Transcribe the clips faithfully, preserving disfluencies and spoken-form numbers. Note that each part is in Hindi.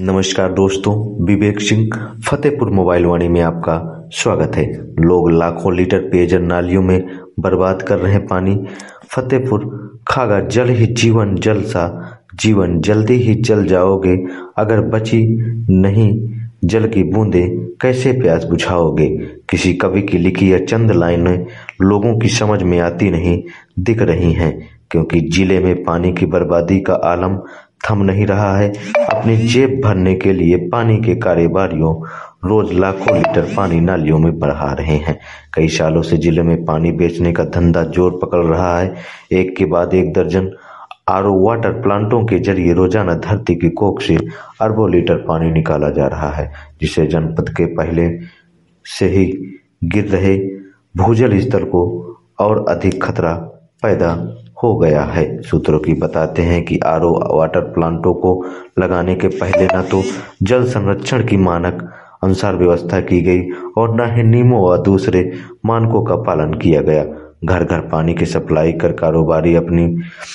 नमस्कार दोस्तों, विवेक सिंह फतेहपुर मोबाइल वाणी में आपका स्वागत है। लोग लाखों लीटर पेयजल नालियों में बर्बाद कर रहे हैं पानी। फतेहपुर खागा जल ही जीवन, जल सा जीवन जल्दी ही जल जाओगे। अगर बची नहीं जल की बूंदें कैसे प्यास बुझाओगे। किसी कवि की लिखी यह चंद लाइनें लोगों की समझ में आती नहीं दिख रही हैं, क्योंकि जिले में पानी की बर्बादी का आलम थम नहीं रहा है। अपनी जेब भरने के लिए पानी के कारोबारियों रोज लाखों लीटर पानी नालियों में बहा रहे हैं। कई सालों से जिले में पानी बेचने का धंधा जोर पकड़ रहा है। एक के बाद एक दर्जन आरओ वाटर प्लांटों के जरिए रोजाना धरती की कोख से अरबों लीटर पानी निकाला जा रहा है, जिससे जनपद के पहले से ही गिर रहे भूजल स्तर को और अधिक खतरा पैदा हो गया है। सूत्रों की बताते हैं कि आरओ वाटर प्लांटों को लगाने के पहले न तो जल संरक्षण की मानक अनुसार व्यवस्था की गई और न ही नियमों व दूसरे मानकों का पालन किया गया। घर घर पानी की सप्लाई कर कारोबारी अपनी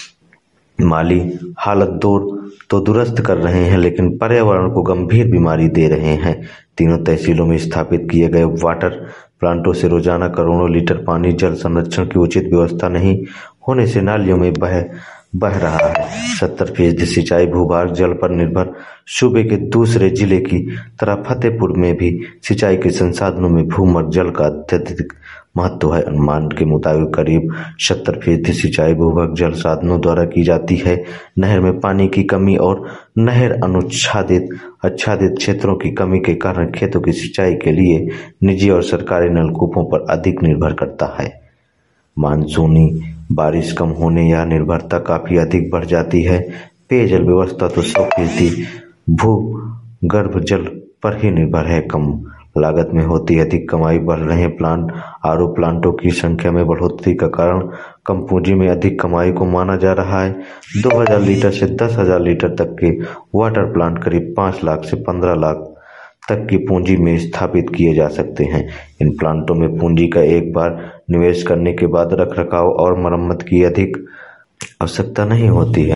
माली हालत दूर तो दुरुस्त कर रहे हैं, लेकिन पर्यावरण को गंभीर बीमारी दे रहे हैं। तीनों तहसीलों में स्थापित किए गए वाटर प्लांटों से रोजाना करोड़ों लीटर पानी जल संरक्षण की उचित व्यवस्था नहीं होने से नालियों में बह बह रहा है। सत्तर फीसदी सिंचाई भूभाग जल पर निर्भर सूबे के दूसरे जिले की तरह फतेहपुर में भी सिंचाई के संसाधनों में भूमर्ग जल का अत्यधिक महत्व है। अनुमान के मुताबिक करीब सत्तर फीसदी सिंचाई भूभाग जल साधनों द्वारा की जाती है। नहर में पानी की कमी और नहर अनुच्छादित आच्छादित क्षेत्रों की कमी के कारण खेतों की सिंचाई के लिए निजी और सरकारी नलकूपों पर अधिक निर्भर करता है। मानसूनी बारिश कम होने या निर्भरता काफी अधिक बढ़ जाती है। पेयजल व्यवस्था तो सौ फीसदी भूगर्भ जल पर ही निर्भर है। कम लागत में होती अधिक कमाई। बढ़ रहे प्लांट आरओ प्लांटों की संख्या में बढ़ोतरी का कारण कम पूंजी में अधिक कमाई को माना जा रहा है। दो हजार लीटर से दस हजार लीटर तक के वाटर प्लांट करीब पाँच लाख से पंद्रह लाख तक की पूंजी में स्थापित किए जा सकते हैं। इन प्लांटों में पूंजी का एक बार निवेश करने के बाद रखरखाव और मरम्मत की अधिक आवश्यकता नहीं होती है।